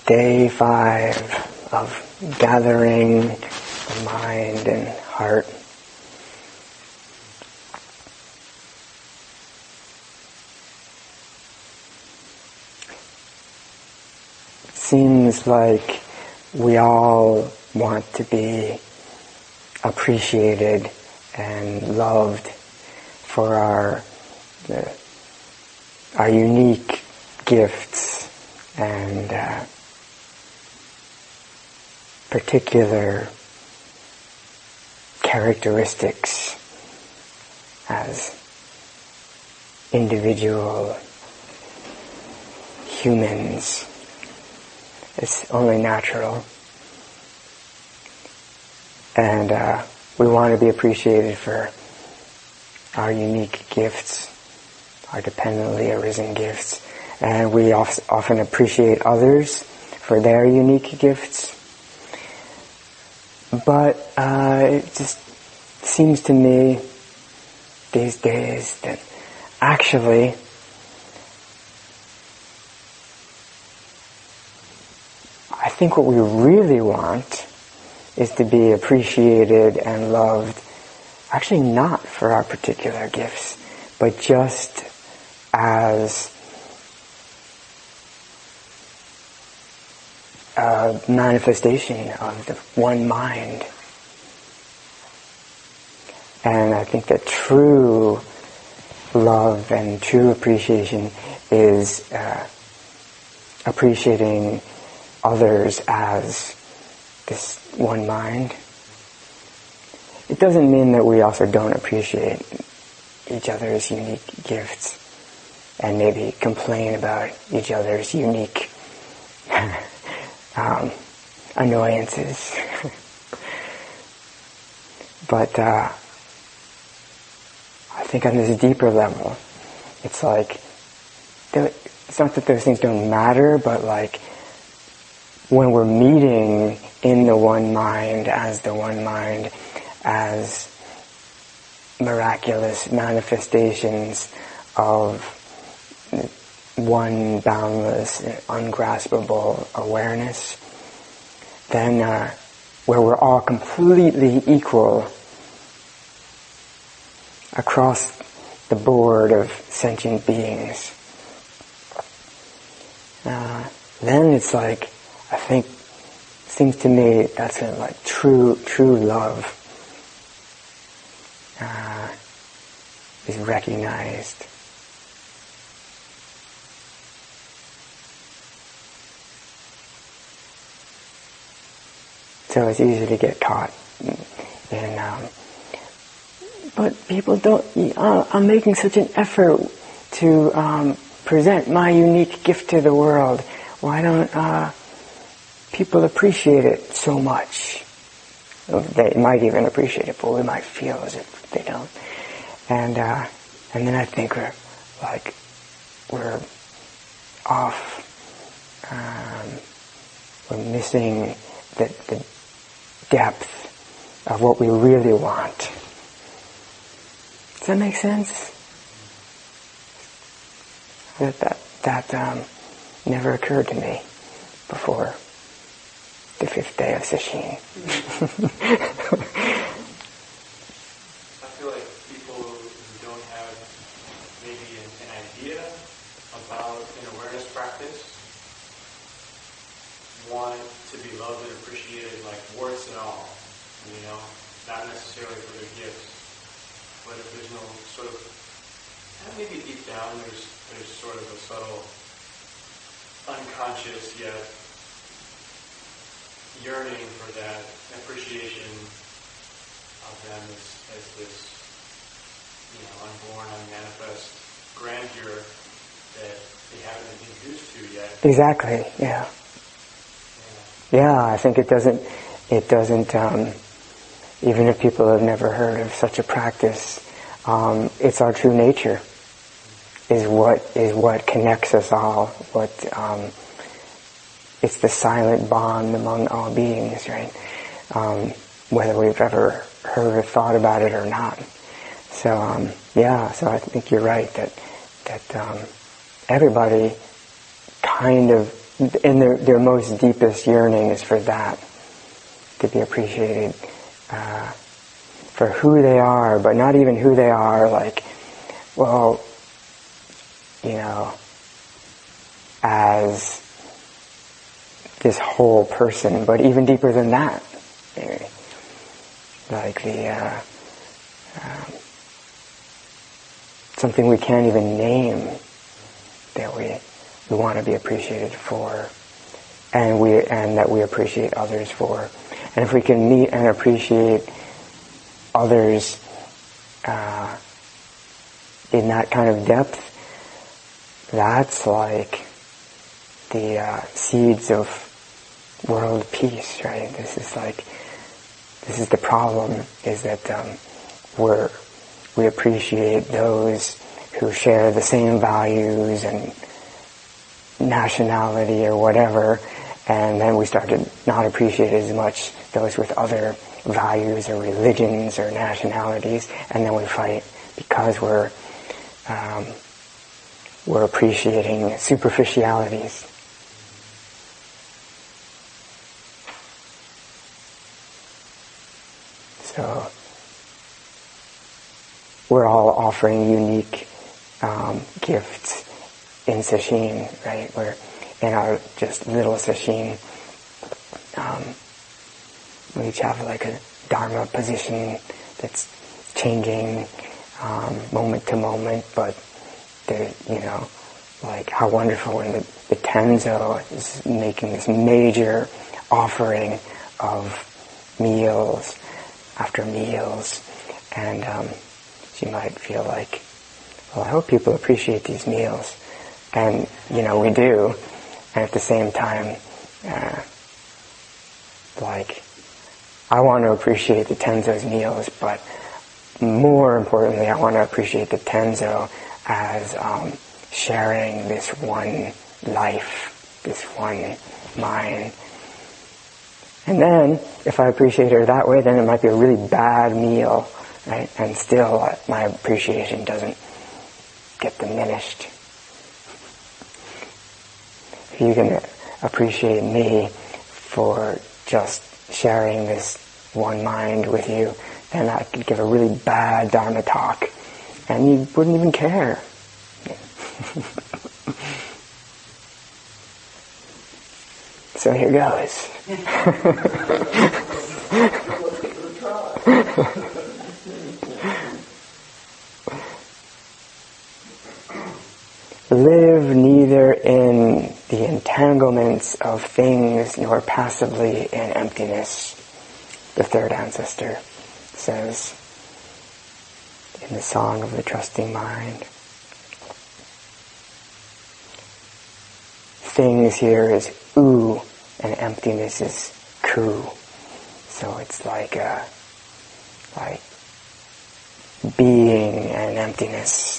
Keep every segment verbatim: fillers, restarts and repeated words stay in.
day five of gathering the mind and heart. Seems like we all want to be appreciated and loved for our the, our unique gifts and uh, particular characteristics as individual humans. It's only natural. And uh, we want to be appreciated for our unique gifts, our dependently arisen gifts. And we often appreciate others for their unique gifts. But uh, it just seems to me these days that actually I think what we really want is to be appreciated and loved, actually not for our particular gifts, but just as a manifestation of the one mind. And I think that true love and true appreciation is uh, appreciating others as this one mind. It doesn't mean that we also don't appreciate each other's unique gifts and maybe complain about each other's unique um, annoyances. But uh, I think on this deeper level, it's like, it's not that those things don't matter, but like when we're meeting in the one mind, as the one mind, as miraculous manifestations of one boundless, ungraspable awareness, then uh, where we're all completely equal across the board of sentient beings, uh, then it's like, I think, seems to me that's a, like true, true love uh, is recognized. So it's easy to get caught in, um, but people don't, uh, I'm making such an effort to um, present my unique gift to the world. Why don't uh, people appreciate it so much? They might even appreciate it, but we might feel as if they don't. And uh, and then I think we're like we're off. Um, we're missing the, the depth of what we really want. Does that make sense? That that that um, never occurred to me before the fifth day of Sesshin. I feel like people who don't have maybe an, an idea about an awareness practice want to be loved and appreciated like warts and all, you know, not necessarily for their gifts, but if there's no sort of, and maybe deep down there's there's sort of a subtle, unconscious yet yearning for that appreciation of them as, as this, you know, unborn, unmanifest grandeur that they haven't been introduced to yet. Exactly. Yeah. Yeah. Yeah. I think it doesn't. It doesn't. Um, even if people have never heard of such a practice, um, it's our true nature. Is what is what connects us all. What. Um, It's the silent bond among all beings, right? Um, whether we've ever heard or thought about it or not. So, um, yeah, so I think you're right that that um, everybody kind of in their, their most deepest yearning is for that, to be appreciated uh, for who they are, but not even who they are, like, well, you know, as this whole person, but even deeper than that, maybe. Like the uh, um, something we can't even name that we we want to be appreciated for, and we and that we appreciate others for. And if we can meet and appreciate others uh, in that kind of depth, that's like the uh, seeds of world peace, right? This is like, this is the problem, is that um, we're, we appreciate those who share the same values and nationality or whatever, and then we start to not appreciate as much those with other values or religions or nationalities, and then we fight because we're um, we're appreciating superficialities. So we're all offering unique um, gifts in sesshin, right? We're in our just little sesshin. Um, we each have like a dharma position that's changing um, moment to moment, but there, you know, like how wonderful when the, the Tenzo is making this major offering of meals after meals, and um, she might feel like, well, I hope people appreciate these meals, and you know we do, and at the same time, uh, like I want to appreciate the Tenzo's meals, but more importantly, I want to appreciate the Tenzo as um, sharing this one life, this one mind. And then, if I appreciate her that way, then it might be a really bad meal, right? And still, uh, my appreciation doesn't get diminished. If you can appreciate me for just sharing this one mind with you, then I could give a really bad Dharma talk, and you wouldn't even care. So here goes. Live neither in the entanglements of things nor passively in emptiness, the third ancestor says in the Song of the Trusting Mind. Things here is u, and emptiness is ku. So it's like a, like being and emptiness.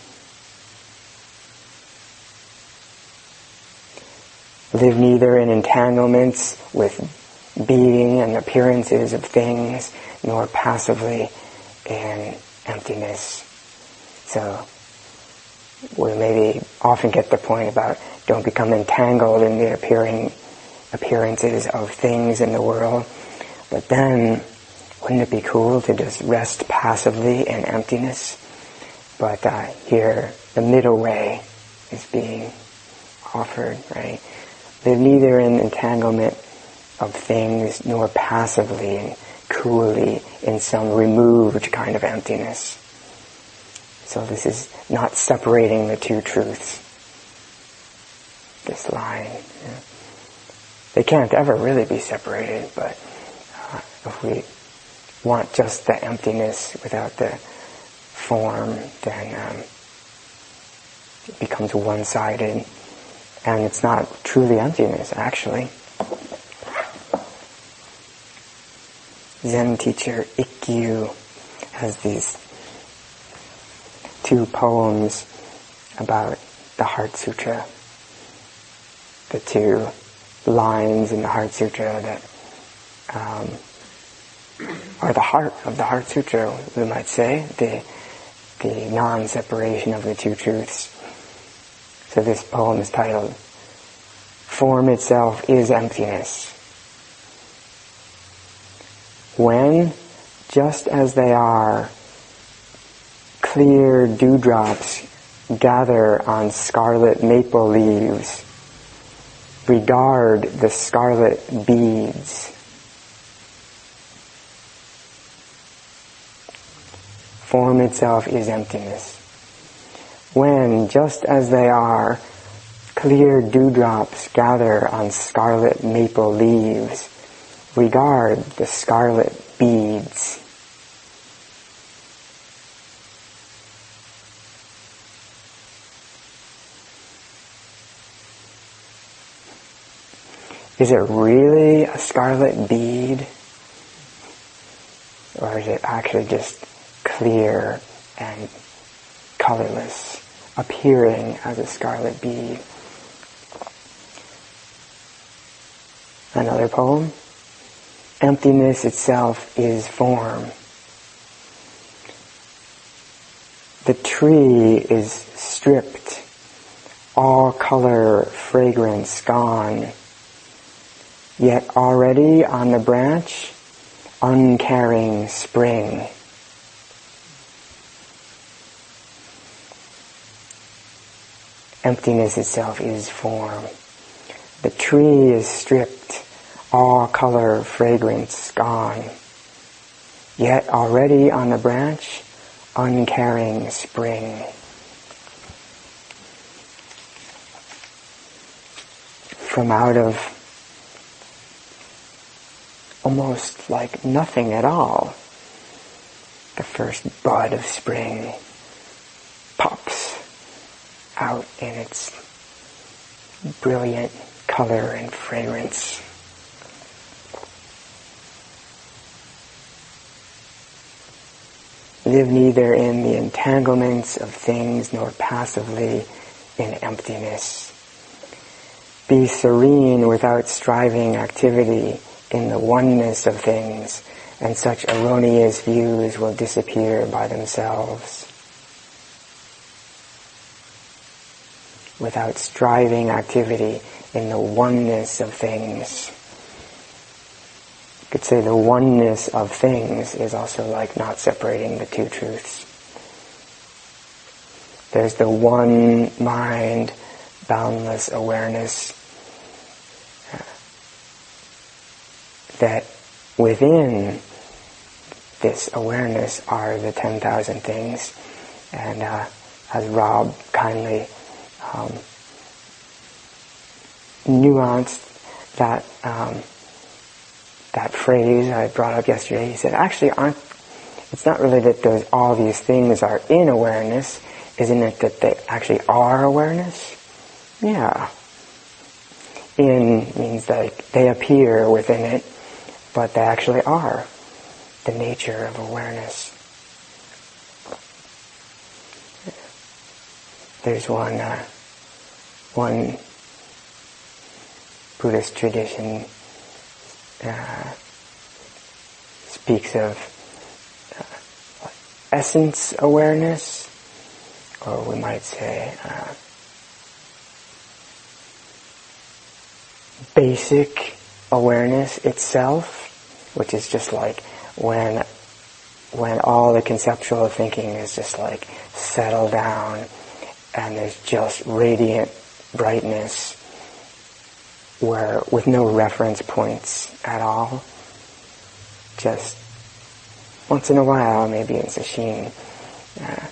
Live neither in entanglements with being and appearances of things, nor passively in emptiness. So we maybe often get the point about don't become entangled in the appearing appearances of things in the world. But then, wouldn't it be cool to just rest passively in emptiness? But uh, here, the middle way is being offered, right? Live neither in entanglement of things, nor passively and coolly in some removed kind of emptiness. So this is not separating the two truths. This line. Yeah. They can't ever really be separated, but uh, if we want just the emptiness without the form, then um, it becomes one-sided, and it's not truly emptiness, actually. Zen teacher Ikkyu has these two poems about the Heart Sutra. The two lines in the Heart Sutra that um, are the heart of the Heart Sutra, we might say, the the non-separation of the two truths. So this poem is titled Form itself is emptiness. When, just as they are, clear dewdrops gather on scarlet maple leaves, regard the scarlet beads. Form itself is emptiness. When, just as they are, clear dewdrops gather on scarlet maple leaves, regard the scarlet beads. Is it really a scarlet bead? Or is it actually just clear and colorless, appearing as a scarlet bead? Another poem. Emptiness itself is form. The tree is stripped, all color, fragrance gone, yet already on the branch, uncaring spring. Emptiness itself is form. The tree is stripped, all color, fragrance gone, yet already on the branch, uncaring spring. From out of almost like nothing at all, the first bud of spring pops out in its brilliant color and fragrance. Live neither in the entanglements of things nor passively in emptiness. Be serene without striving activity in the oneness of things, and such erroneous views will disappear by themselves. Without striving activity in the oneness of things. You could say the oneness of things is also like not separating the two truths. There's the one mind, boundless awareness, that within this awareness are the ten thousand things. And uh, as Rob kindly um, nuanced that um, that phrase I brought up yesterday, he said, actually, aren't, it's not really that those all these things are in awareness, isn't it that they actually are awareness? Yeah. In means that they appear within it, but they actually are the nature of awareness. There's one uh, one Buddhist tradition uh, speaks of uh, essence awareness, or we might say uh, basic awareness itself, which is just like when when all the conceptual thinking is just like settled down and there's just radiant brightness where with no reference points at all. Just once in a while, maybe in sesshin, uh,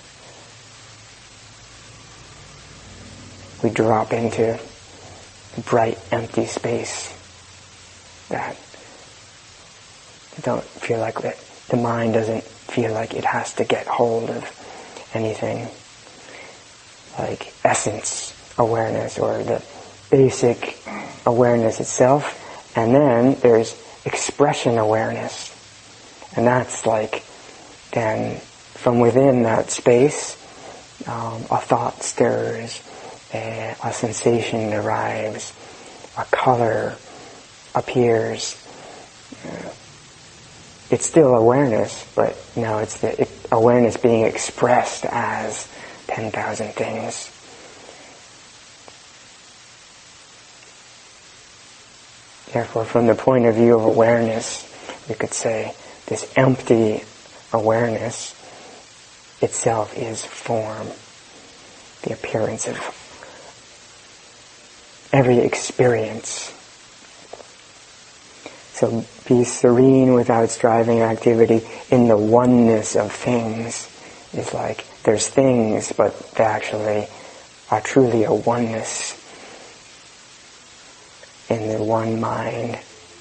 we drop into bright, empty space that don't feel like it, the mind doesn't feel like it has to get hold of anything, like essence awareness or the basic awareness itself. And then there's expression awareness, and that's like then from within that space um, a thought stirs, a, a sensation arrives, a color appears. Uh, it's still awareness, but now it's the it, awareness being expressed as ten thousand things. Therefore, from the point of view of awareness, we could say this empty awareness itself is form, the appearance of every experience. So be serene without striving activity in the oneness of things. It's like there's things, but they actually are truly a oneness in the one mind.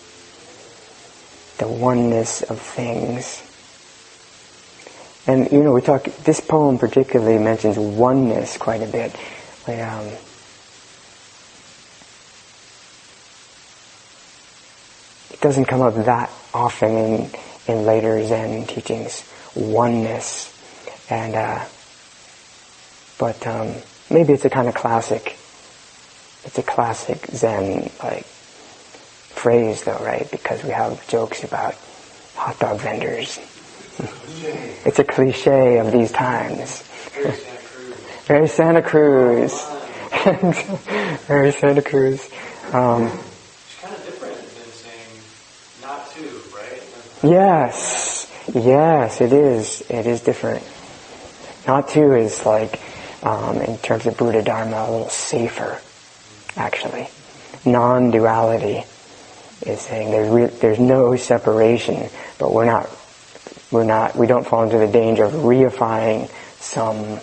The oneness of things. And, you know, we talk, this poem particularly mentions oneness quite a bit. We, um, it doesn't come up that often in, in later Zen teachings, oneness. And, uh, but, um, maybe it's a kind of classic, it's a classic Zen, like, phrase though, right? Because we have jokes about hot dog vendors. It's a cliche of these times. Very Santa Cruz. Very Santa Cruz. Um, it's kind of different than saying not to, right? yes. Yes, it is. It is different. Not to is like, um, in terms of Buddha Dharma, a little safer, actually. Non-duality is saying there's re- there's no separation, but we're not we're not we don't fall into the danger of reifying some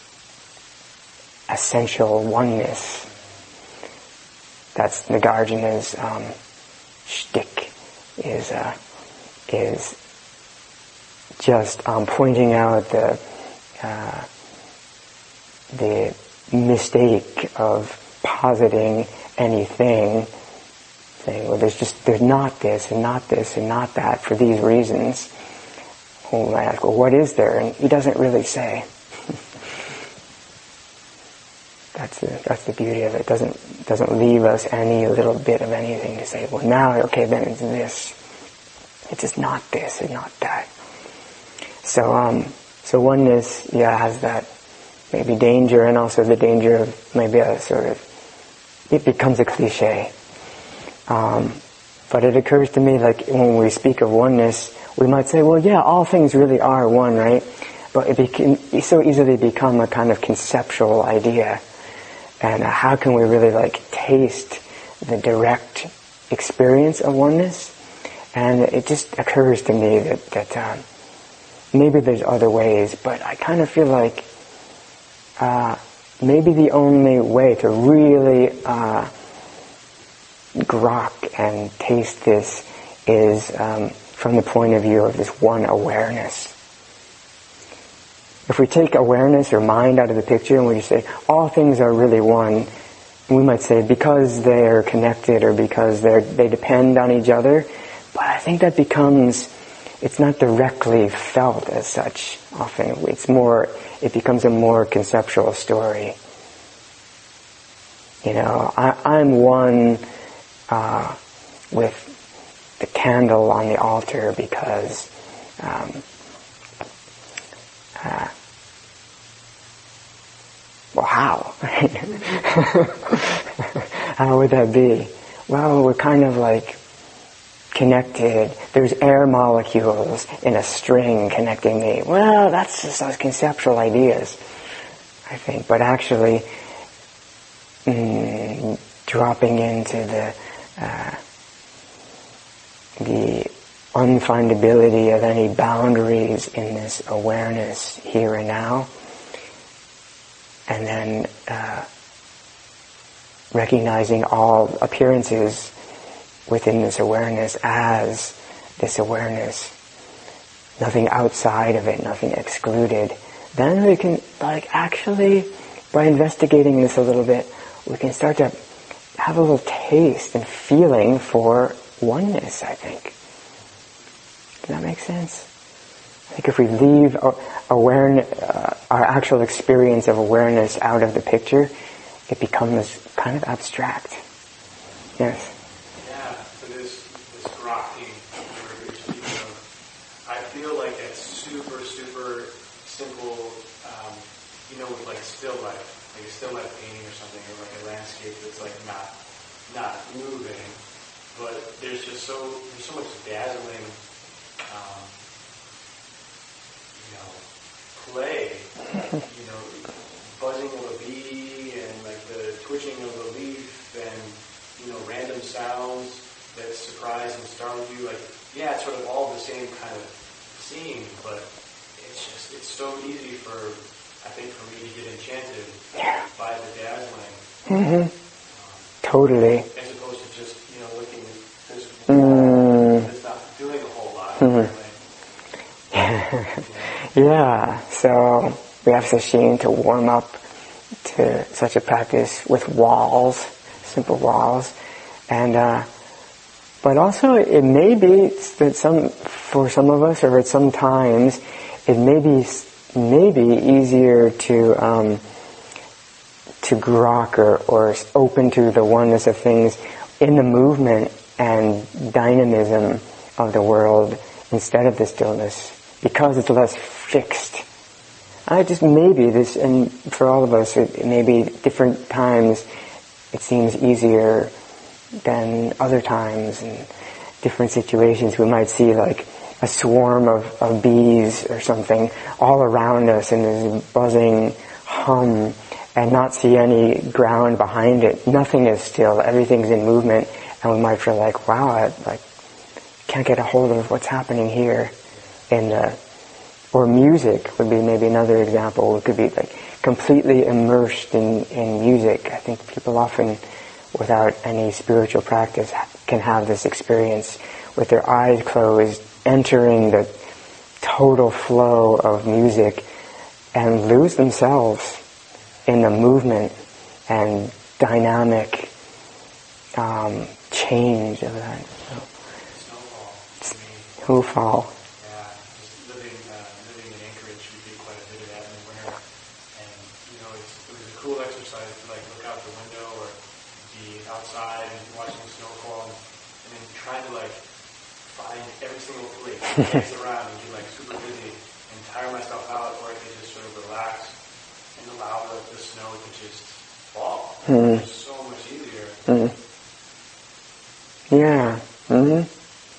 essential oneness. That's Nagarjuna's um, shtick, is uh, is just um, pointing out the uh, the mistake of positing anything. Saying, well, there's just, there's not this, and not this, and not that, for these reasons. Well, I ask, well, what is there? And he doesn't really say. That's the, that's the beauty of it. It doesn't, doesn't leave us any little bit of anything to say, well, now, okay, then it's this. It's just not this, and not that. So, um, so oneness, yeah, has that maybe danger, and also the danger of maybe a sort of, it becomes a cliche. Um, but it occurs to me, like, when we speak of oneness, we might say, well, yeah, all things really are one, right? But it can so easily become a kind of conceptual idea. And uh, how can we really, like, taste the direct experience of oneness? And it just occurs to me that, that um, maybe there's other ways, but I kind of feel like uh, maybe the only way to really uh, grok and taste this is um, from the point of view of this one awareness. If we take awareness or mind out of the picture and we just say all things are really one, we might say because they're connected or because they're they depend on each other, but I think that becomes, it's not directly felt as such often. It's more, it becomes a more conceptual story. You know, I, I'm one Uh, with the candle on the altar because um, uh, well, how? How would that be? Well, we're kind of like connected. There's air molecules in a string connecting me. Well, that's just those conceptual ideas, I think. But actually, mm, dropping into the Uh, the unfindability of any boundaries in this awareness here and now, and then uh, recognizing all appearances within this awareness as this awareness, nothing outside of it, nothing excluded, then we can, like, actually, by investigating this a little bit, we can start to have a little taste and feeling for oneness, I think. Does that make sense? I think if we leave awareness, uh, our actual experience of awareness out of the picture, it becomes kind of abstract. Yes? Yeah, so this, this grokking you're speaking of, I feel like it's super, super simple, um, you know, with like still life. Like a still life painting or something, or like a landscape that's like not not moving. but there's just so there's so much dazzling, um, you know, play, you know, buzzing of a bee and like the twitching of a leaf and, you know, random sounds that surprise and startle you. Like, yeah, it's sort of all the same kind of scene, but it's just, it's so easy for, I think, for me to get enchanted yeah. by the dazzling. Mm-hmm. Um, totally. As opposed to just, you know, looking at this wall that's not doing a whole lot. Mm-hmm. Yeah, so we have Sesshin to warm up to such a practice with walls, simple walls, and uh, but also it may be that some for some of us, or at some times, it may be maybe easier to um, to grok or, or open to the oneness of things in the movement and dynamism of the world instead of the stillness, because it's less fixed. I just maybe this, and for all of us, it, it may be different times. It seems easier than other times, and different situations. We might see like a swarm of, of bees or something all around us, and there's a buzzing hum, and not see any ground behind it. Nothing is still. Everything's in movement, and we might feel like, wow, I like can't get a hold of what's happening here. In the Or music would be maybe another example. It could be like completely immersed in, in music. I think people often, without any spiritual practice, can have this experience with their eyes closed, entering the total flow of music and lose themselves in the movement and dynamic um, change of that. So, Snowfall. Cool exercise to like look out the window or be outside and watching the snowfall and, and then try to like find every single place, place around and get like super busy and tire myself out, or I could just sort of relax and allow the, the snow to just fall. Mm. It's so much easier. Mm. Yeah. Mm-hmm.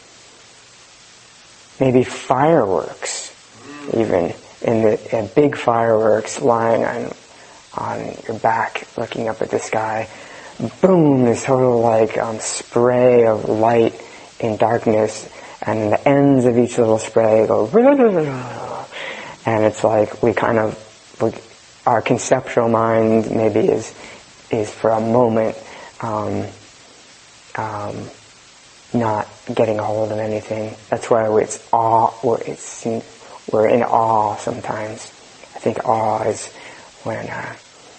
Maybe fireworks, mm. even in the uh, big fireworks lying on. on your back, looking up at the sky. Boom, this total like um, spray of light in darkness, and the ends of each little spray go, and it's like we kind of, we, our conceptual mind maybe is is for a moment um, um, not getting a hold of anything. That's why it's awe. We're, it's, we're in awe sometimes. I think awe is when uh,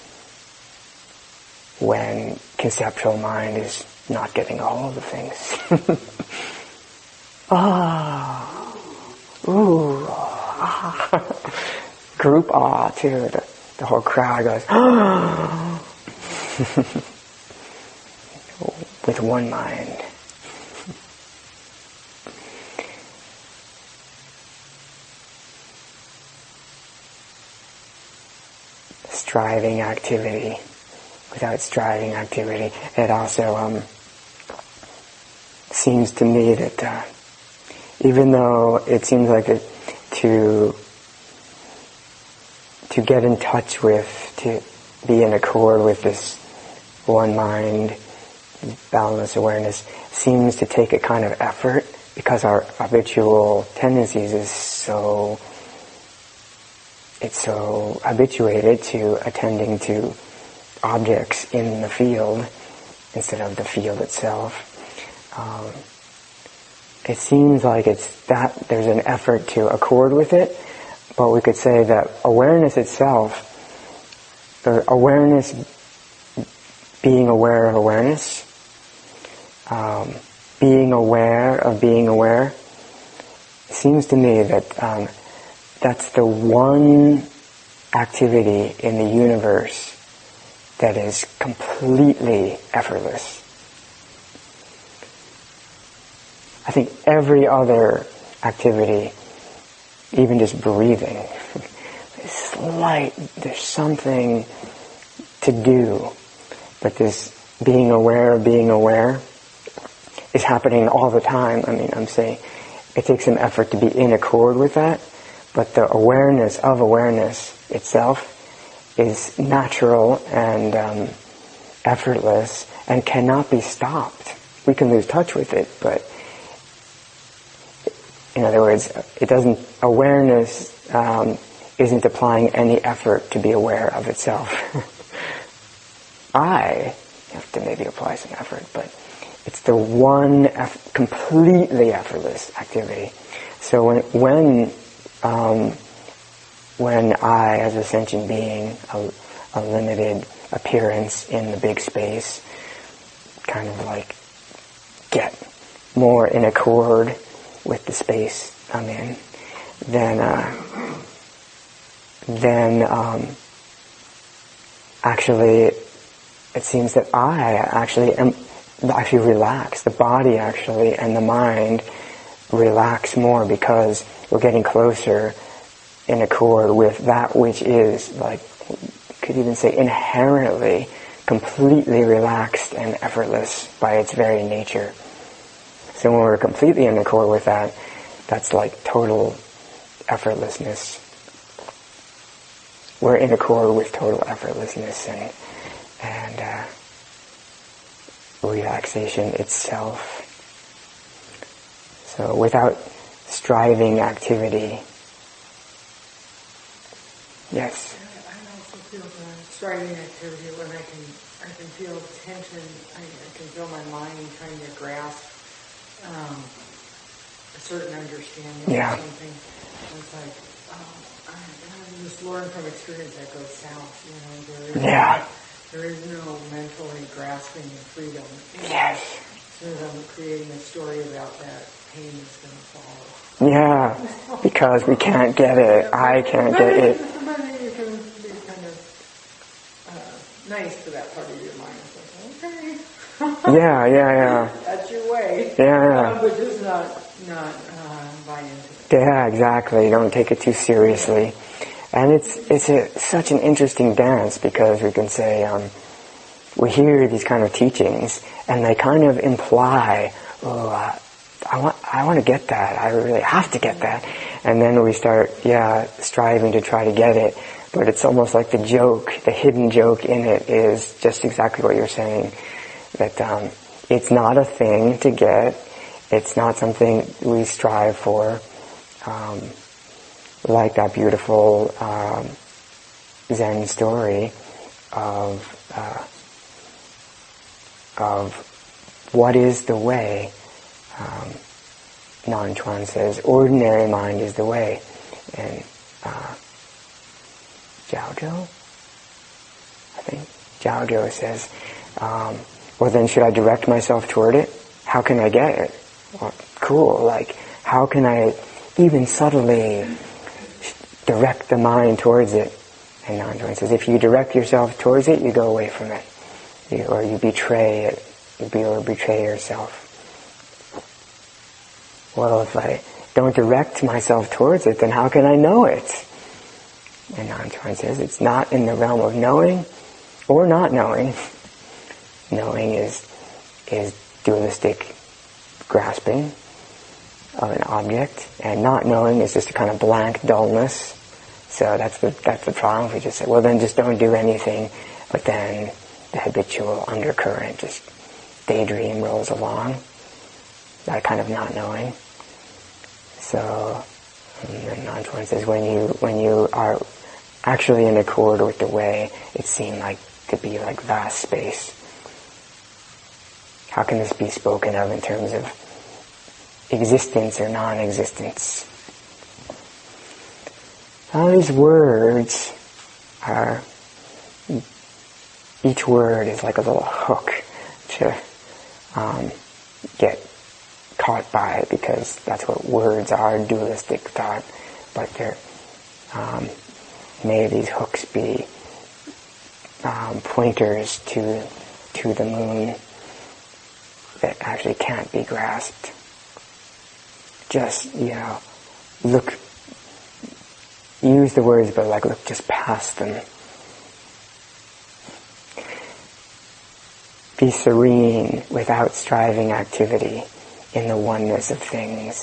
when conceptual mind is not getting a hold of things. Ah, ooh, ah. Group awe too. The, the whole crowd goes ah. With one mind. Striving activity. Without striving activity, it also um, seems to me that uh, even though it seems like it, to to get in touch with, to be in accord with this one mind, boundless awareness, seems to take a kind of effort, because our habitual tendencies is so it's so habituated to attending to objects in the field instead of the field itself. Um, it seems like it's that there's an effort to accord with it, but we could say that awareness itself, the awareness, being aware of awareness, um, being aware of being aware, it seems to me that um, that's the one activity in the universe that is completely effortless. I think every other activity, even just breathing, is slight, there's something to do, but this being aware of being aware, it is happening all the time. I mean, I'm saying it takes some effort to be in accord with that, but the awareness of awareness itself is natural and um, effortless and cannot be stopped. We can lose touch with it, but in other words, it doesn't. Awareness um, isn't applying any effort to be aware of itself. I have to maybe apply some effort, but it's the one eff- completely effortless activity. So when when um, when I, as a sentient being, a, a limited appearance in the big space, kind of like get more in accord with the space I'm in, then uh, then um, actually it seems that I actually am actually relax. The body actually and the mind relax more because we're getting closer in accord with that which is, like, could even say inherently, completely relaxed and effortless by its very nature. So when we're completely in accord with that, that's like total effortlessness. We're in accord with total effortlessness and and uh, relaxation itself. So without striving activity. Yes. I also feel the striving activity when I can I can feel tension. I, I can feel my mind trying to grasp um, a certain understanding Yeah. of something. It's like, um, I, I just learn from experience that goes south. You know, there is Yeah. no, there is no mentally grasping freedom. And Yes. so I'm creating a story about that pain is going to follow. Yeah, because we can't get it. I can't get it. But you can be kind of uh, nice to that part of your mind. It's like, okay. Yeah, yeah, yeah. That's your way. Yeah, yeah. Uh, but just not, not uh, buy into it. Yeah, exactly. Don't take it too seriously. And it's it's a, such an interesting dance because we can say um, we hear these kind of teachings and they kind of imply, oh, uh, I want I want to get that. I really have to get that. And then we start, yeah, striving to try to get it. But it's almost like the joke, the hidden joke in it is just exactly what you're saying. That um, it's not a thing to get. It's not something we strive for. Um, like that beautiful um, Zen story of uh, of what is the way. Um, Nan Chuan says, ordinary mind is the way. And uh, Jiao Zhou, I think, Jiao Zhou says, um, well then should I direct myself toward it? How can I get it? Well, cool, like, how can I even subtly direct the mind towards it? And Nan Chuan says, if you direct yourself towards it, you go away from it. You, or you betray it, you be, or betray yourself. Well, if I don't direct myself towards it, then how can I know it? And Nan Chuan says, it's not in the realm of knowing or not knowing. Knowing is is dualistic grasping of an object, and not knowing is just a kind of blank dullness. So that's the that's the problem. If we just say, well, then just don't do anything, but then the habitual undercurrent, just daydream rolls along. That kind of not knowing. So, and then Nan Chuan says, when you when you are actually in accord with the way, it seemed like to be like vast space. How can this be spoken of in terms of existence or non-existence? All these words are, each word is like a little hook to um, get caught by, because that's what words are, dualistic thought. But they're, um, may these hooks be um, pointers to to the moon that actually can't be grasped. Just, you know, look, use the words, but like look just past them. be serene without striving activity in the oneness of things.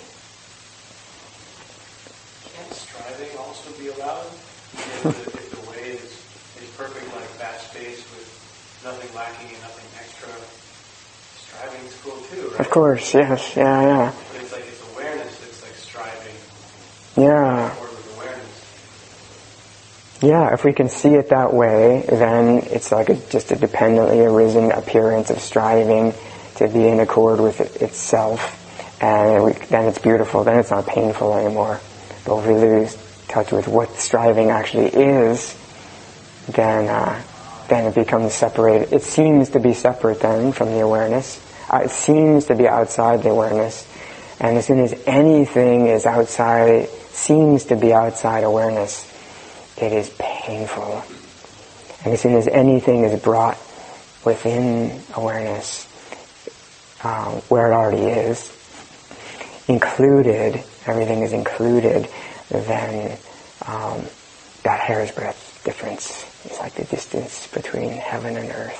Can't striving also be allowed? If the, if the way is, is perfect, like that space with nothing lacking and nothing extra, striving is cool too, right? Of course, yes, yeah, yeah. But it's like it's awareness that's like striving. Yeah. Or with awareness. Yeah, if we can see it that way, then it's like a, just a dependently arisen appearance of striving to be in accord with it itself, and we, then it's beautiful, then it's not painful anymore. But if we lose touch with what striving actually is, then uh, then it becomes separated. It seems to be separate then from the awareness. Uh, it seems to be outside the awareness. And as soon as anything is outside, seems to be outside awareness, it is painful. And as soon as anything is brought within awareness, uh, where it already is, included, everything is included, then um, that hair's breadth difference is like the distance between heaven and earth.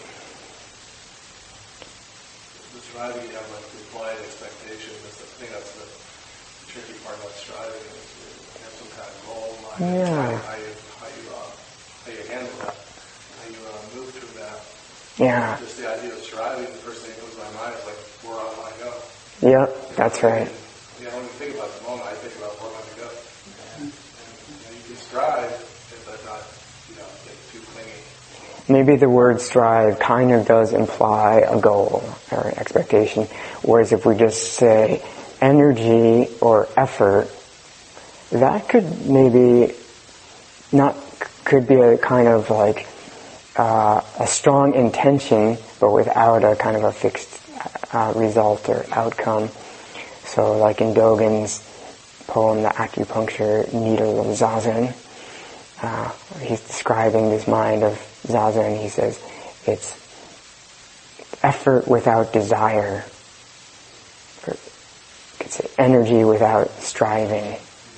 The striving, you have like the implied expectation. That's the thing. That's the tricky part about striving. Is you have some kind of goal in mind. Yeah. How you how you uh, how you handle that, how you uh, move through that. Yeah. Just the idea of striving. The first thing that comes to my mind is like, where am I go? Yep, that's right. You know, when you think about the moment, I think about where am I to go. And, you know, you can strive, but not, you know, get too clingy. Maybe the word strive kind of does imply a goal or an expectation, whereas if we just say energy or effort, that could maybe not, could be a kind of like uh, a strong intention, but without a kind of a fixed uh, result or outcome. So like in Dogen's poem, The Acupuncture Needle of Zazen, uh, he's describing this mind of Zazen. He says it's effort without desire. Or you could say energy without striving.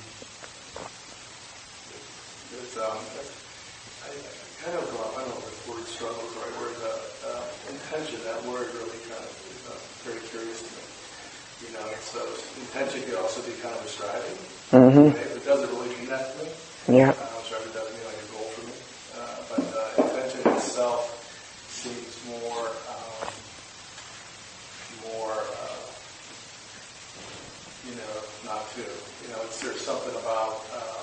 It's, um, I, I kind of, uh, I don't know if the word struggle is the right word, uh, uh, intention, that word really kind of is uh, very curious to me. You know, so intention could also be kind of a striving. Mm-hmm. Okay? It doesn't really mean that to me. Yeah. Uh, striving doesn't mean like a goal for me. Uh, but uh, intention itself seems more, um, more, uh, you know, not to. You know, it's, there's something about uh,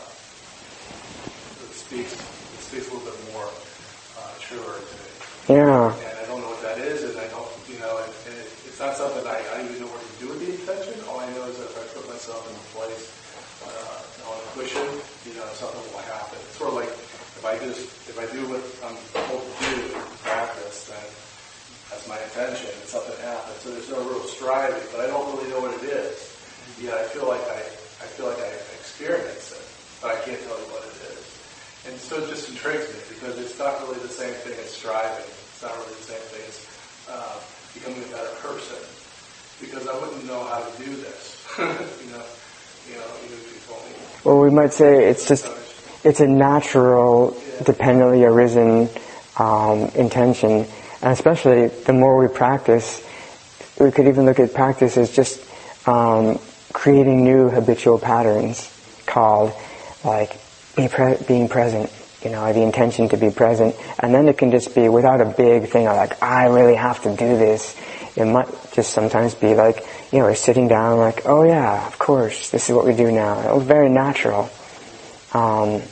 that speaks, it speaks a little bit more uh, truer to me. Yeah. And I don't know what that is, and I don't, you know, and, and it, it's not something I, I don't even know what to do with the intention. All I know is that if I put myself in a place uh, on a cushion, you know, something will happen. It's sort of like if I just, if I do what I'm told to do in practice, then that's my intention, and something happens. So there's no real striving, but I don't really know what it is. Yeah, I feel like I, I feel like I experience it, but I can't tell you what it is. And so it just intrigues me because it's not really the same thing as striving. It's not really the same thing as uh, becoming a better person. Because I wouldn't know how to do this. you know, you know, even if you told me. Well, we might say it's just, it's a natural, dependently arisen um, intention. And especially the more we practice, we could even look at practice as just um, creating new habitual patterns called like be pre- being present, you know, the intention to be present. And then it can just be without a big thing of like, I really have to do this. It might just sometimes be like, you know, we're sitting down like, oh yeah, of course, this is what we do now. It was very natural. Um,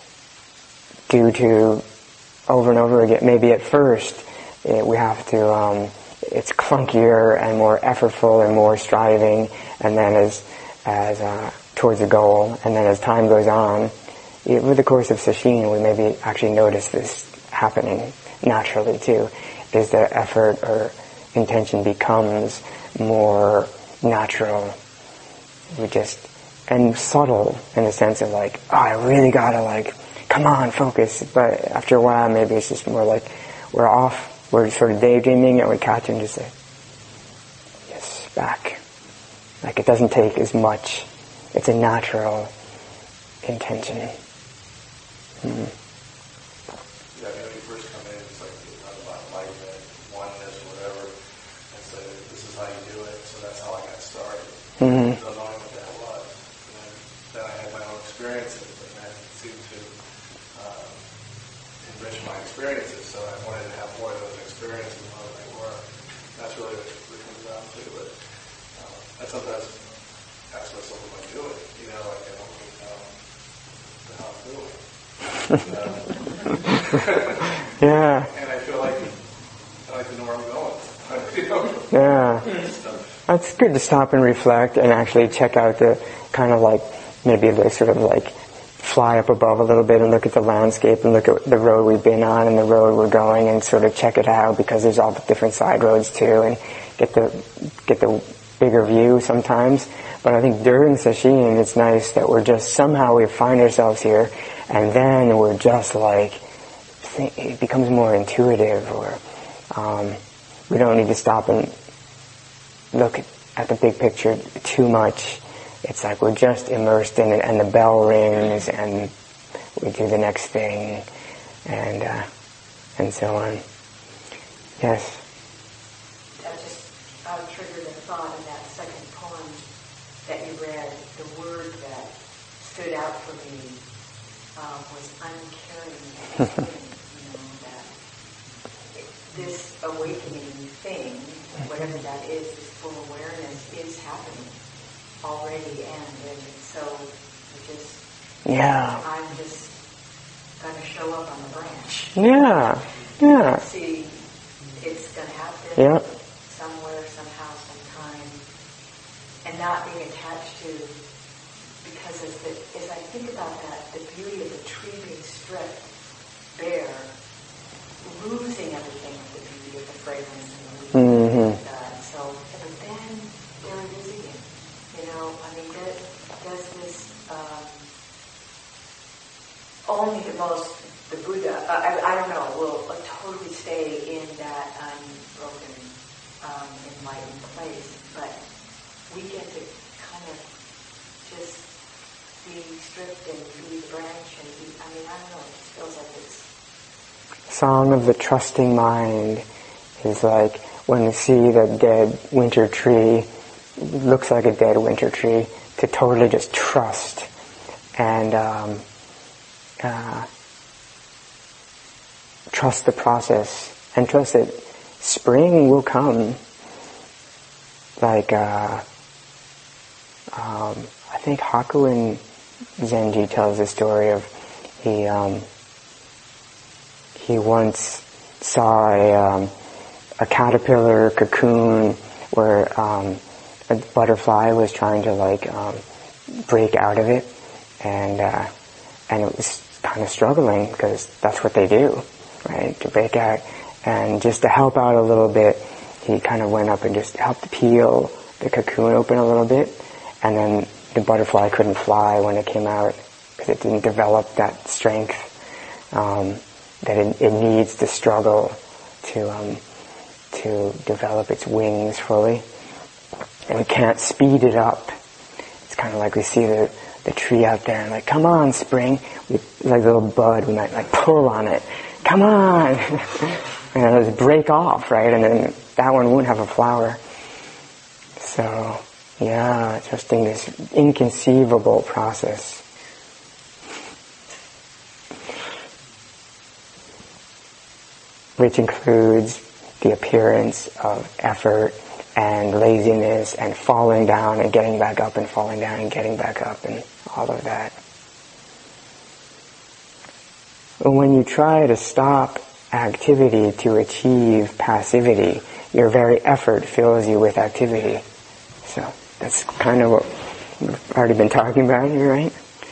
due to over and over again, maybe at first it, we have to, um, it's clunkier and more effortful and more striving, and then as, as, uh, towards a goal, and then as time goes on, it, with the course of sesshin, we maybe actually notice this happening naturally too, is the effort or intention becomes more natural. We just, and subtle in the sense of like, oh, I really gotta like, come on, focus. But after a while, maybe it's just more like, we're off, we're sort of daydreaming, and we catch and just say, yes, back. Like it doesn't take as much. It's a natural intention. Mm-hmm. Yeah, when you first come in, it's like you talk about enlightenment, mm-hmm. not knowing what that was. And then I had my own experiences, and that seemed to um, enrich my experiences, so I wanted to have more of those experiences in my work. That's really what it comes down to. But um, I sometimes ask myself, what am I doing? You know, like I don't really know how I'm doing. uh, yeah. And I feel like I like to know where I'm going. You know? Yeah. It's good to stop and reflect and actually check out the kind of like, maybe the sort of like fly up above a little bit and look at the landscape and look at the road we've been on and the road we're going and sort of check it out, because there's all the different side roads too, and get the get the bigger view sometimes. But I think during sesshin, it's nice that we're just, somehow we find ourselves here, and then we're just like, it becomes more intuitive, or um, we don't need to stop and look at the big picture too much. It's like we're just immersed in it, and the bell rings, and we do the next thing, and uh, and so on. Yes. That just uh, triggered a thought in that second poem that you read. The word that stood out for me um, was uncaring. You know, that this awakening thing, whatever that is, this full awareness is happening already, and, and so we just, Yeah. I'm just going to show up on the branch. Yeah. Yeah. See, it's going to happen Yeah. somewhere, somehow, sometime, and not being attached to, because as, the, as I think about that, the beauty of the tree being stripped bare, losing everything of the beauty of the fragrance and the leaves Mm-hmm. and that. So, but then there it is again. You know, I mean, there, there's this, um, only the most, the Buddha, uh, I, I don't know, will uh, totally stay in that unbroken, um, enlightened place. But we get to kind of just be stripped and be the branch and be, I mean, I don't know, it just feels like it's... Song of the trusting mind is like when you see the dead winter tree, looks like a dead winter tree, to totally just trust and um, uh, trust the process and trust that spring will come. Like uh, um, I think Hakuin Zenji tells the story of he um, he once saw a, um, a caterpillar cocoon where um, a butterfly was trying to like um, break out of it, and uh, and it was kind of struggling because that's what they do, right? To break out, and just to help out a little bit, he kind of went up and just helped peel the cocoon open a little bit, and then the butterfly couldn't fly when it came out because it didn't develop that strength um, that it, it needs to struggle to um, to develop its wings fully. And we can't speed it up. It's kind of like we see the, the tree out there and like, come on, spring. We, like a little bud, we might like pull on it. Come on! And it'll just break off, right? And then that one won't have a flower. So, yeah, trusting this inconceivable process. Which includes the appearance of effort and laziness and falling down and getting back up and falling down and getting back up and all of that. But when you try to stop activity to achieve passivity, your very effort fills you with activity. So that's kind of what we've already been talking about here, right?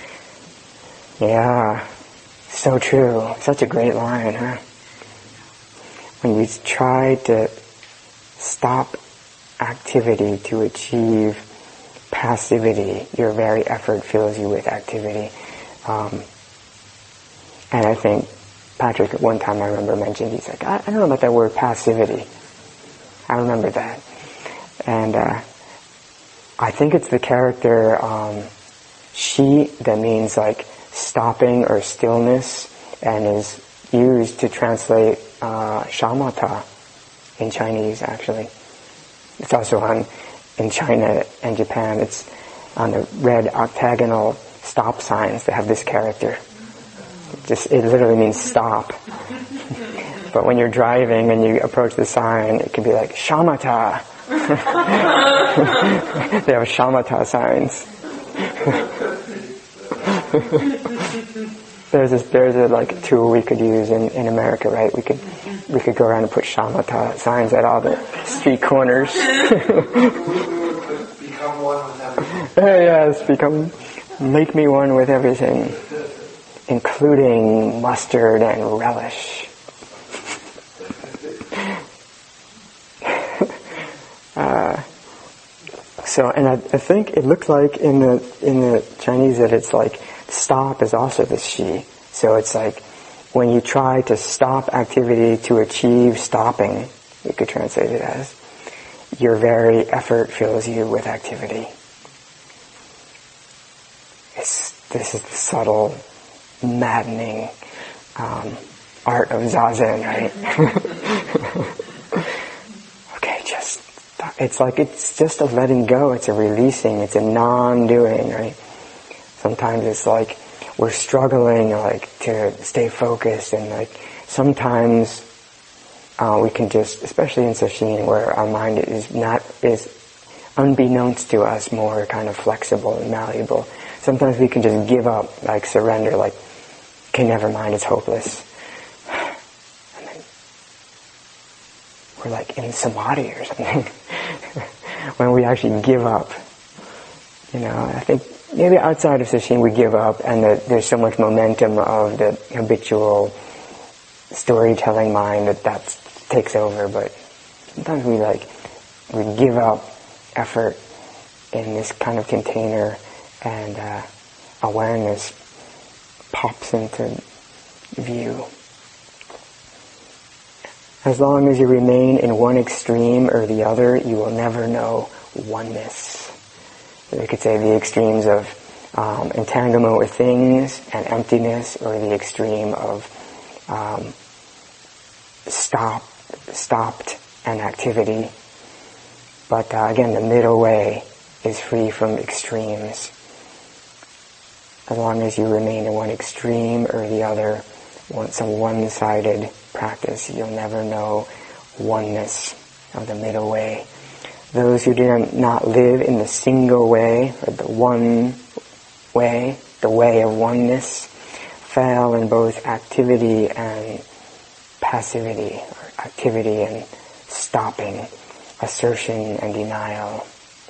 Yeah, so true. Such a great line, huh? When you try to stop activity to achieve passivity, your very effort fills you with activity. Um, and I think Patrick, at one time I remember mentioned, he's like, I, I don't know about that word passivity. I remember that. And uh, I think it's the character um, shi that means like stopping or stillness, and is used to translate uh, shamatha in Chinese, actually. It's also on in China and Japan, it's on the red octagonal stop signs that have this character. It just, it literally means stop. But when you're driving and you approach the sign, it can be like, shamatha. They have shamatha signs. There's a, there's a like tool we could use in, in America, right? We could we could go around and put shamatha signs at all the street corners. Become one with everything. Yes, become make me one with everything, including mustard and relish. uh, so, and I, I think it looks like in the in the Chinese that it's like stop is also the shi. So it's like when you try to stop activity to achieve stopping, you could translate it as, your very effort fills you with activity. It's, this is the subtle, maddening um, art of Zazen, right? Okay, just, it's like, it's just a letting go, it's a releasing, it's a non-doing, right? Sometimes it's like we're struggling like to stay focused, and like sometimes uh, we can just, especially in sesshin where our mind is not, is unbeknownst to us more kind of flexible and malleable. Sometimes we can just give up, like surrender, like, okay, never mind, it's hopeless. And then we're like in samadhi or something. When we actually give up. You know, I think maybe outside of sesshin we give up, and the, there's so much momentum of the habitual storytelling mind that that takes over, but sometimes we like, we give up effort in this kind of container, and uh, awareness pops into view. As long as you remain in one extreme or the other, you will never know oneness. So we could say the extremes of um, entanglement with things and emptiness, or the extreme of um, stop, stopped and activity. But uh, again, the middle way is free from extremes. As long as you remain in one extreme or the other, some one-sided practice, you'll never know oneness of the middle way. Those who do not live in the single way, or the one way, the way of oneness, fail in both activity and passivity, or activity and stopping, assertion and denial.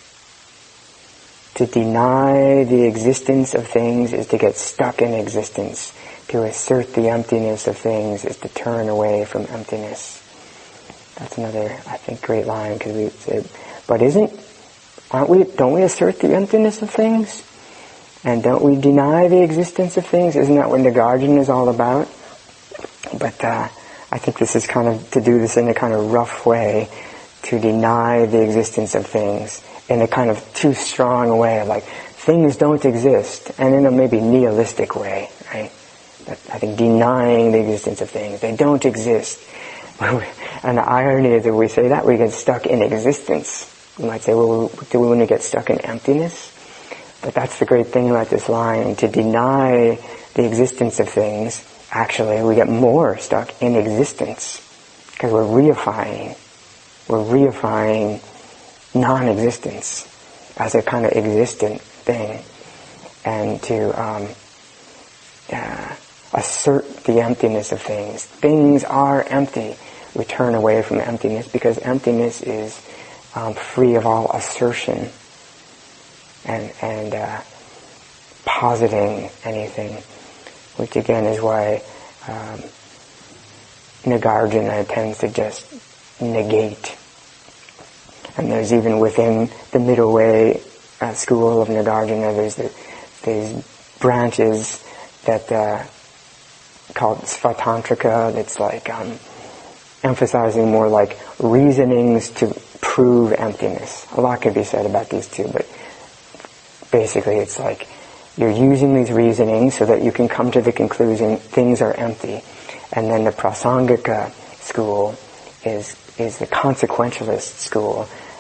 To deny the existence of things is to get stuck in existence. To assert the emptiness of things is to turn away from emptiness. That's another, I think, great line, because we said, but isn't, aren't we, don't we assert the emptiness of things? And don't we deny the existence of things? Isn't that what Nagarjuna is all about? But uh, I think this is kind of, to do this in a kind of rough way, to deny the existence of things in a kind of too strong a way, like things don't exist, and in a maybe nihilistic way, right? But I think denying the existence of things, they don't exist. And the irony is that we say that, we get stuck in existence. You might say, well, do we want to get stuck in emptiness? But that's the great thing about this line. To deny the existence of things, actually, we get more stuck in existence, because we're reifying. We're reifying non-existence as a kind of existent thing, and to um, uh, assert the emptiness of things. Things are empty. We turn away from emptiness because emptiness is um, free of all assertion and and uh, positing anything, which again is why um, Nagarjuna tends to just negate. And there's even within the middle way uh, school of Nagarjuna, there's the, these branches that uh, called Svatantrika, that's like um, emphasizing more like reasonings to prove emptiness. A lot could be said about these two, but basically it's like you're using these reasonings so that you can come to the conclusion things are empty. And then the Prasangika school is is the consequentialist school,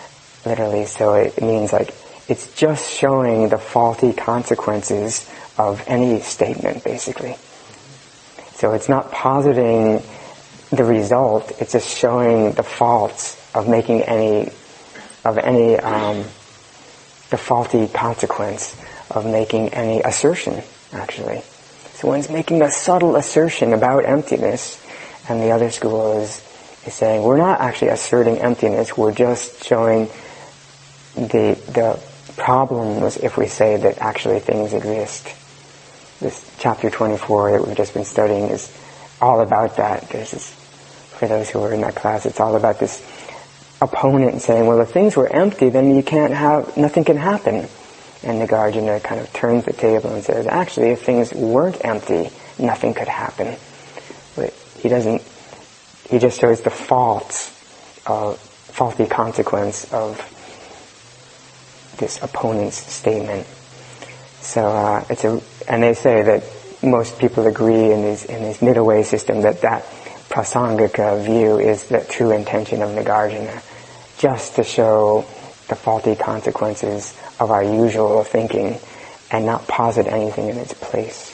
literally. So it means like it's just showing the faulty consequences of any statement, basically. So it's not positing the result, it's just showing the faults of making any, of any, um, the faulty consequence of making any assertion, actually. So one's making a subtle assertion about emptiness, and the other school is, is saying, we're not actually asserting emptiness, we're just showing the, the problems if we say that actually things exist. This chapter twenty-four that we've just been studying is all about that. There's this, for those who were in that class, it's all about this opponent saying, well, if things were empty, then you can't have, nothing can happen. And Nagarjuna kind of turns the table and says, actually, if things weren't empty, nothing could happen. But he doesn't, he just shows the faults, of, faulty consequence of this opponent's statement. So uh, it's a, and they say that most people agree in these in this middle way system that that prasangika view is the true intention of Nagarjuna, just to show the faulty consequences of our usual thinking and not posit anything in its place.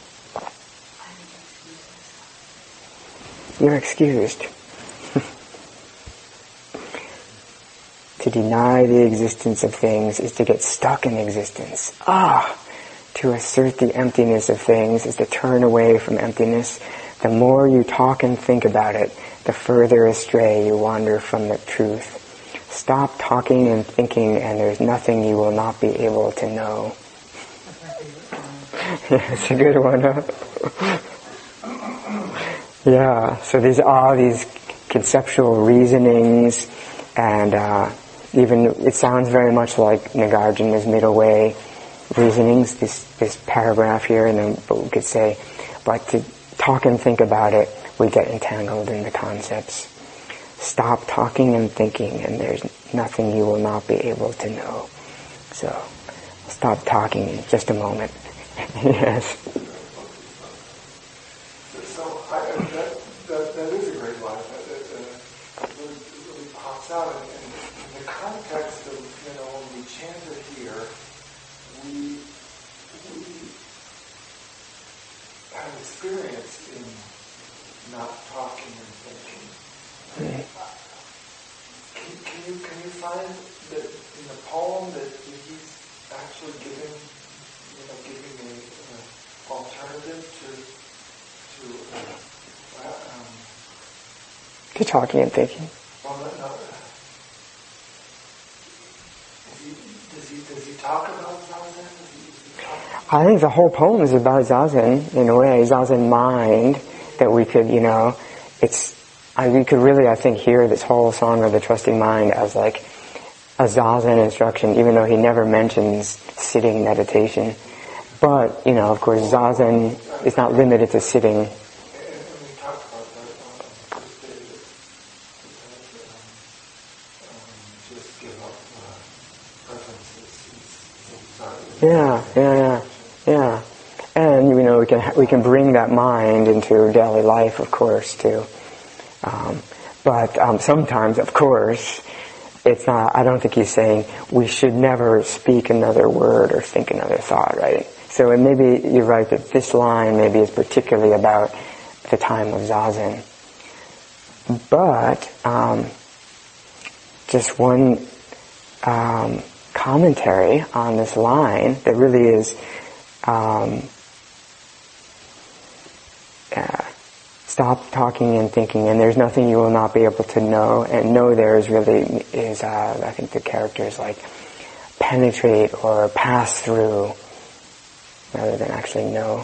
You're excused. To deny the existence of things is to get stuck in existence. Ah! To assert the emptiness of things is to turn away from emptiness. The more you talk and think about it, the further astray you wander from the truth. Stop talking and thinking, and there's nothing you will not be able to know. Yeah, it's a good one, huh? Yeah, so these all these conceptual reasonings, and uh, even it sounds very much like Nagarjuna's middle way reasonings, this this paragraph here, and then but we could say, but to talk and think about it, we get entangled in the concepts. Stop talking and thinking, and there's nothing you will not be able to know. So, stop talking in just a moment. Yes. So, I, that, that, that is a great line. That, that, uh, it really, it really pops out. And, and in the context of, you know, when we chant it here, we, we have experience in not talking and thinking. Mm. Can, can you can you find that in the poem that he's actually giving, you know, giving a, a alternative to to uh, um, To talking and thinking. well, no, no. Does he does he does he talk about zazen? Does he, does he talk I think the whole poem is about zazen, in a way, zazen mind, that we could, you know, it's, I, we could really, I think, hear this whole song of the trusting mind as like a zazen instruction, even though he never mentions sitting meditation. But, you know, of course, zazen is not limited to sitting. And, and we talked about that on the first day that um, um, just give up uh, preferences. He's, he's Yeah, yeah, yeah, yeah. And, you know, we can we can bring that mind into daily life, of course, too. Um, but um, sometimes, of course, it's not, I don't think he's saying we should never speak another word or think another thought, right? So and maybe you're right that this line maybe is particularly about the time of zazen. But um, just one um, commentary on this line that really is um, uh, stop talking and thinking, and there's nothing you will not be able to know. And know there is really is uh, I think the character is like penetrate or pass through, rather than actually know.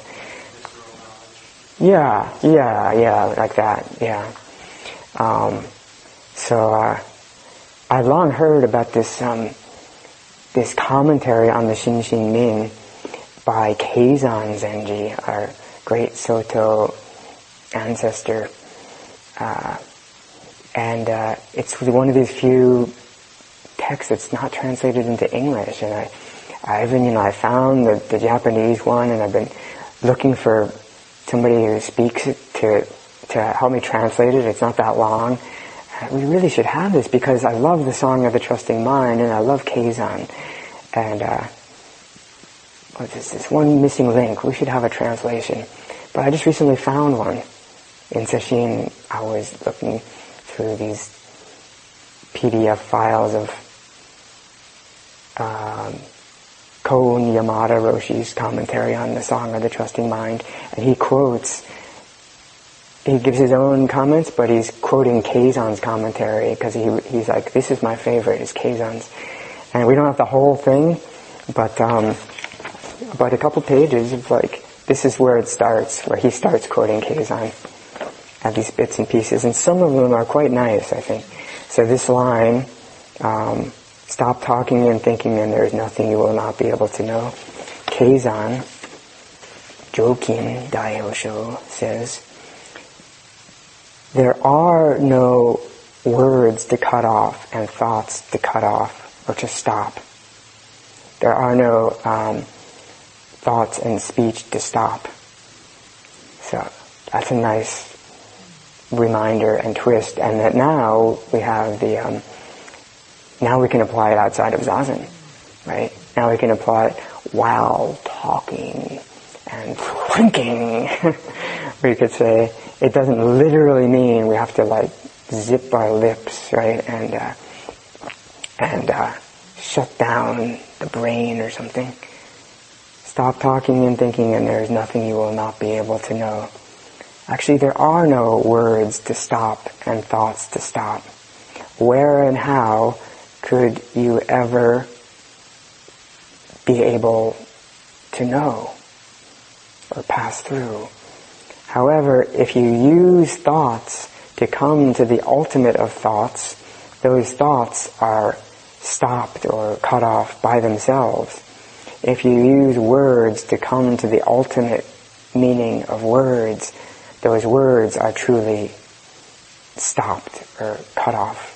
Yeah, yeah, yeah, like that. Yeah. Um, so uh, I've long heard about this um, this commentary on the Shinshin Min by Keizan Zenji, our great Soto ancestor, uh, and uh, it's one of these few texts that's not translated into English. And I, I even, you know, I found the, the Japanese one, and I've been looking for somebody who speaks it to to help me translate it. It's not that long, we really should have this, because I love the Song of the Trusting Mind, and I love Keizan. And uh, what is this? One missing link. We should have a translation. But I just recently found one. In Sesshin, I was looking through these P D F files of um, Kon Yamada Roshi's commentary on the Song of the Trusting Mind, and he quotes, he gives his own comments, but he's quoting Keizan's commentary, because he he's like, this is my favorite, is Keizan's. And we don't have the whole thing, but um, but a couple pages of like, this is where it starts, where he starts quoting Keizan at these bits and pieces, and some of them are quite nice, I think. So this line, um, stop talking and thinking, and there is nothing you will not be able to know. Keizan, Jokin Daihosho says, there are no words to cut off and thoughts to cut off or to stop. There are no um, thoughts and speech to stop. So that's a nice reminder and twist, and that now we have the um, now we can apply it outside of Zazen, right? Now we can apply it while talking and thinking. We could say it doesn't literally mean we have to like zip our lips, right, and uh, and uh, shut down the brain or something. Stop talking and thinking, and there is nothing you will not be able to know. Actually, there are no words to stop and thoughts to stop. Where and how could you ever be able to know or pass through? However, if you use thoughts to come to the ultimate of thoughts, those thoughts are stopped or cut off by themselves. If you use words to come to the ultimate meaning of words, those words are truly stopped or cut off.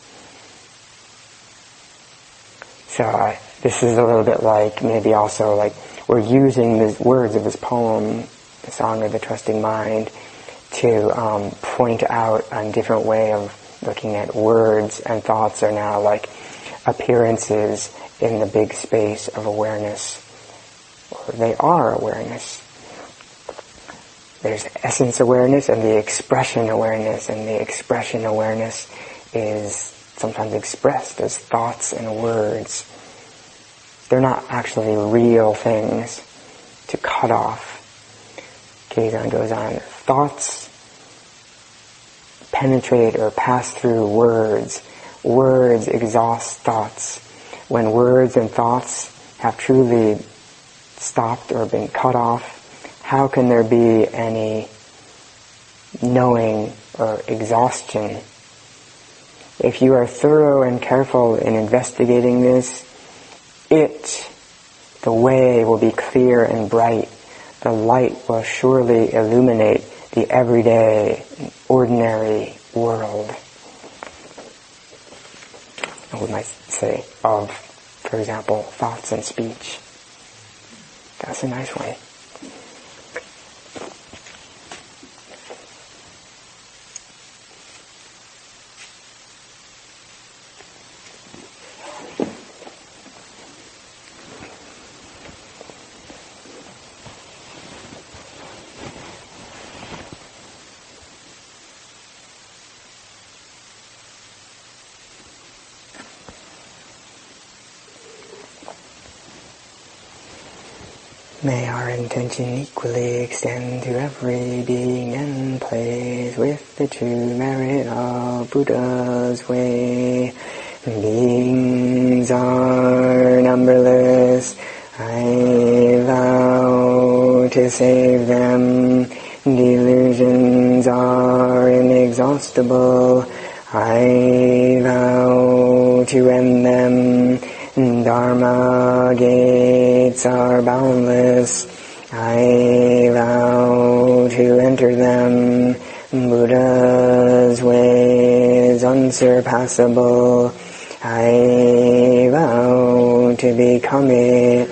So uh, this is a little bit like, maybe also like, we're using the words of this poem, the Song of the Trusting Mind, to um, point out a different way of looking at words, and thoughts are now like appearances in the big space of awareness. Or they are awareness. There's essence awareness and the expression awareness, and the expression awareness is sometimes expressed as thoughts and words. They're not actually real things to cut off. Keizan goes on, thoughts penetrate or pass through words. Words exhaust thoughts. When words and thoughts have truly stopped or been cut off, how can there be any knowing or exhaustion? If you are thorough and careful in investigating this, it, the way, will be clear and bright. The light will surely illuminate the everyday, ordinary world. And we might say of, for example, thoughts and speech. That's a nice one. May our intention equally extend to every being and place with the true merit of Buddha's way. Beings are numberless, I vow to save them. Delusions are inexhaustible, I vow to end them. Dharma gates are boundless, I vow to enter them. Buddha's way is unsurpassable, I vow to become it.